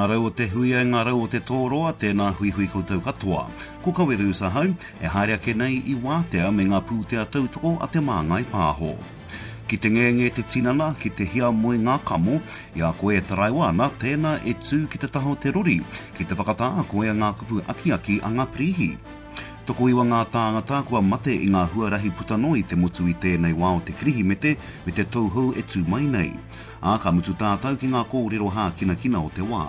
Ngā rau o te huia, ngā rau o te tōroa, tēnā hui koutou katoa. Ko kaweru sa hau, e haere ake nei I wātea me ngā pūtea tautoko a te māngai pāho. Ki te ngenge te tinana, ki te hia moe ngā kamo, ia koe e taraiwana, tēnā e tū ki te taho te rori, ki te whakata a koe ngā kupu aki a ngā prihi. Toko iwa ngā tāngata kua mate I ngā huarahi putanoi te motu I tēnei wā o te krihi me te tauhou e tū mai nei. A ka mutu tātau ki ngā kōrero hā kina o te wā.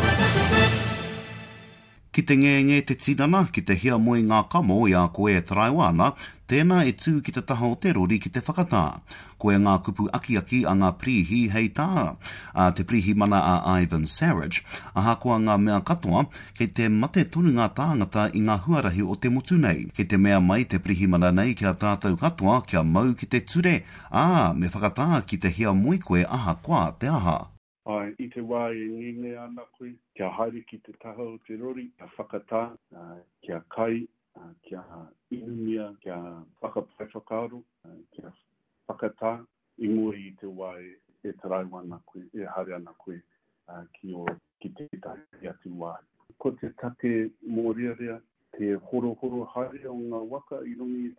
Ki te ngenge te tinana, ki te hia moe ngā kamo ia koe e taraiwana, tēnā e tū ki te taha o te rori ki te whakatā. Koe ngā kupu aki a ngā prihi hei tā. Te prihi mana a Ivan Sarich, aha koa ngā mea katoa, kei te mate tonu ngā tāngata I ngā huarahi o te motu nei. Kei te mea mai te prihi mana nei kia tātou katoa, kia mau ki te ture. Me whakatā ki te hia moe koe aha koa te aha. Ai, I te wā e ngenge ana koe, kia haere ki te taha o te rori, kia whakatā, kia kai, kia inumia, kia whakapai whakaaro, kia whakatā, I mua I te wā e taraiwa ana koe, e haere ana koe, ki te tahi atu wā. Ko te tate mōrearea, te horo haere o ngā waka I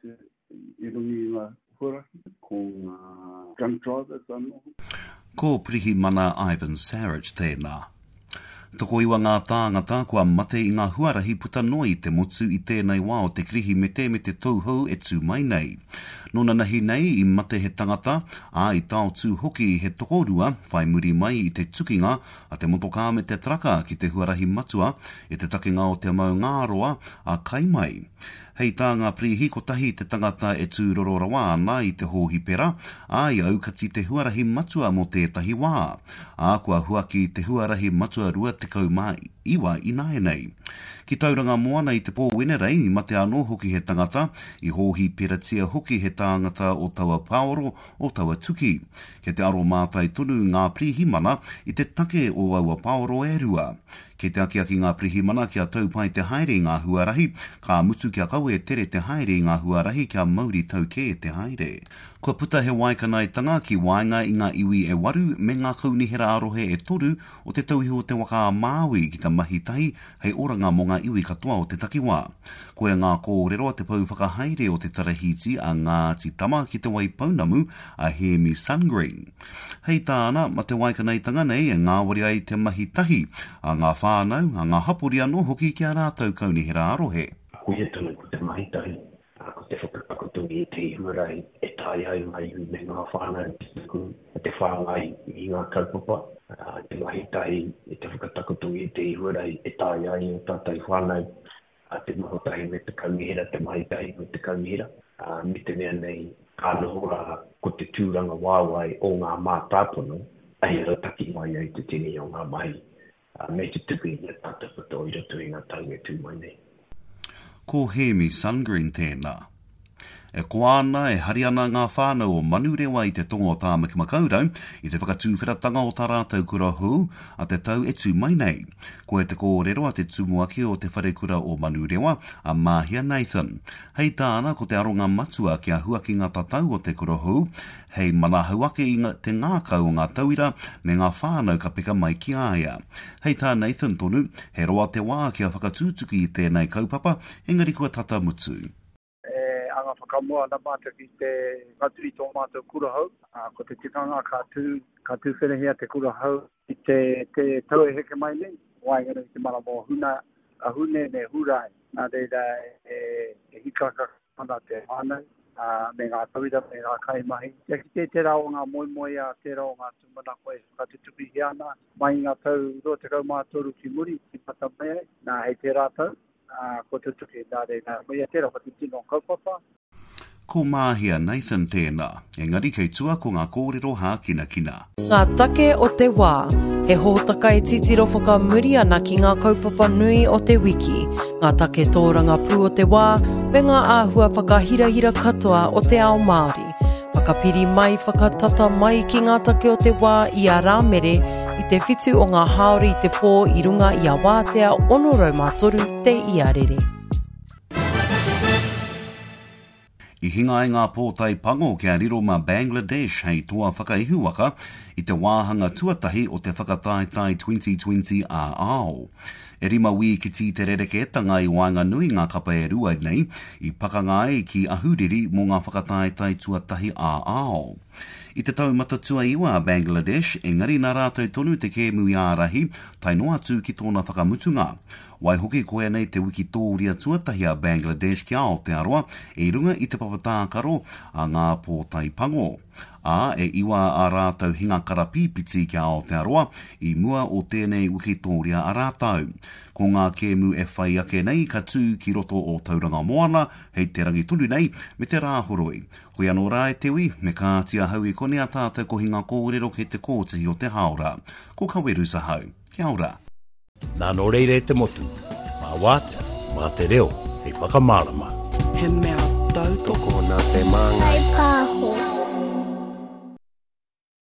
rungi I ngā huarahi, ko ngā drunk drivers anō. Ko prihi mana Ivan Sarich tēnā. Toko iwa ngā tāngata kua mate I ngā huarahi putanoi te motu I tēnei wā o te krihi me te tauhou e tū mai nei. Nona nahi nei I mate he tangata, I tau tū hoki he tokorua, whai muri mai I te tukinga, a te motoka me te traka ki te huarahi matua, e te takenga o te mau ngāroa, a kai mai. Hei tā ngā prihi ko tahi te tangata e tū rorora ana I te hōhi pera, I aukati te huarahi matua mo tētahi wā. Kua huaki te huarahi matua rua te kaumā iwa I naenei. Ki tauranga moana I te pōwene rei, I mate anō hoki he tangata, I hōhi pera tia hoki he tāngata o taua paoro o taua tuki. Ke te aro mātai tonu ngā prihi mana I te take o aua paoro e rua. Kei te aki ngā prihi mana kia taupai te haere ngā huarahi, ka mutu kia kau e tere te haere ngā huarahi kia mauri tauke te haere. Kua puta he waikanai ki wainga I ngā iwi e waru me ngā kaunihera arohe e toru o te tauhi o te waka a Māui ki ta mahi tahi hei oranga mo ngā iwi katoa o te takiwā. Koe ngā kōrero te pau whakahaere o te tarahiti a ngā titama ki te wai paunamu a Hear Me Sungreen. Hei tāna, ma te waikanai nei e ngā wari ai te mahi tahi a ngā whānau, a ngā hapori anō hoki ki a rātau kaunihera arohe. Koe he tonu ko te mahi tahi. Ko te whakatakotungi I te ihurai e tai ai mai me ngā whānau te whāngai I ngā kaupapa. Te mahi tahi e te whakatakotungi I te ihurai e tai ai o tātai whānau. Te mahotahi me te kaumihera, te mahi tahi me te kaumihera. Me te mea nei, ka nohora ko te tūranga wāwai o ngā mātāpono, ai taki mai ai te tini o ngā mahi. Me te tuki I tātou pato I roto I ngā taunga tū mai nei. Ko Hear Me Sungreen tēnā. E koana e hariana ngā whānau o manurewa I te tonga o tā makimakaurau, I te whakatūwhiratanga o tā rātau kura hou, a te tau e tū mai nei. Ko e te kōrero a te tumuaki o te wharekura o manurewa, a Mahia Nathan. Hei tāna ko te aronga matua kia huaki ngā tatau o te kura hou, hei mana hauake I te ngākau o ngā tauira me ngā whānau ka peka mai ki aia. Hei tā Nathan tonu, he roa te wā kia whakatūtuki I tēnei kaupapa, engari kua tata mutu. Anga whakamoa na mātou ki te katuri tō mātou kura hau. Ko te tikanga ka tū whenehia te kura hau I te tau e heke mai nei. Waingana I te mana mō huna, a hune ne hurai. Nā reira e hikaka mana te hānau. Me ngā tauira, me ngā kaimahi. Ia ki te rao ngā moe a te rao ngā tumana koe whakatutupi hiana. Mai ngā tau ro te kau mātoru ki muri, ki pata mai, nā hei te rātau. Ko te tuki nā reina, mai a tērā pati tino kaupapa. Ko Mahia Nathan tēnā, engari kei tua ko ngā kōrero hā kina. Ngā take o te wā, he hōtaka e titiro whakamuri ana ki ngā kaupapa nui o te wiki, ngā take tōranga pū o te wā, me ngā āhua whakahirahira katoa o te ao Māori. Whakapiri mai whakatata mai ki ngā take o te wā I a rāmere, I te whitu o ngā haori I te pō I runga I a wātea 603 te Iarere. I hinga e ngā pōtai pango kia riro ma Bangladesh hei toa whakaihu waka I te wāhanga tuatahi o te whakataetai 2020 a ao. E rima wī ki ti te rereketanga I wāinga nui ngā kapa e rua nei I pakanga ai ki ahuriri mō ngā whakataetai tuatahi a ao. I te taumata tua iwa a Bangladesh, engari nā rātou tonu te kēmu I ārahi, tai noa tū ki tōna whakamutunga. Wai hoki koe nei te wiki tōria tuatahi a Bangladesh ki Aotearoa, e runga I te papatākaro a ngā pōtai pango. E iwa a rātou hinga karapipiti ki Aotearoa, I mua o tēnei wiki tōria a rātou. Ko ngā kēmu e whai ake nei ka tū ki roto o Tauranga Moana, hei te rangi tunu nei, me te rāhoroi. Koe anō rā e te ui, me kā tia hau I kone a tātou ko hinga kōrero ke te kōtihi o te haora. Ko kaweru sa hau. Kia ora. Nā no reire te motu. Mā wātea, mā te reo, hei whakamārama. He mea tau Toko nā te māngai. Hei pāho.